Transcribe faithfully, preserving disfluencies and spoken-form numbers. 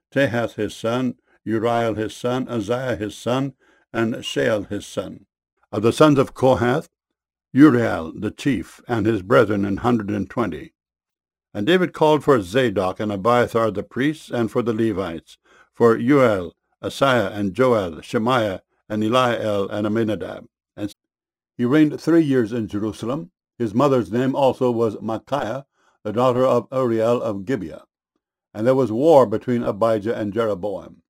Tehath his son, Uriel his son, Uzziah his son, and Sheol his son. Of the sons of Kohath, Uriel the chief, and his brethren an hundred and twenty. And David called for Zadok and Abiathar the priests, and for the Levites, for Uel, Asaiah, and Joel, Shemaiah, and Eliel, and Aminadab. And he reigned three years in Jerusalem. His mother's name also was Micaiah, the daughter of Uriel of Gibeah. And there was war between Abijah and Jeroboam.